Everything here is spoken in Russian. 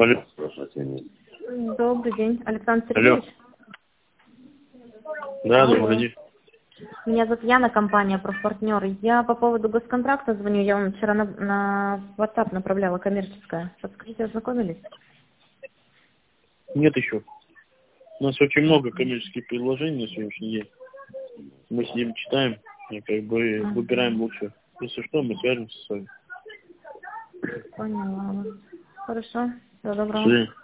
Алло. Добрый день, Александр Алло. Сергеевич. Да, Алло. добрый день. Меня зовут Яна, компания «Профпартнер». Я по поводу госконтракта звоню. Я вам вчера на WhatsApp направляла коммерческое. Подскажите, ознакомились? Нет еще. У нас очень много коммерческих предложений на сегодняшний день. Мы с ним читаем и как бы выбираем лучше. Если что, мы свяжемся с вами. Поняла вас. Хорошо. Всего До доброго. свидания.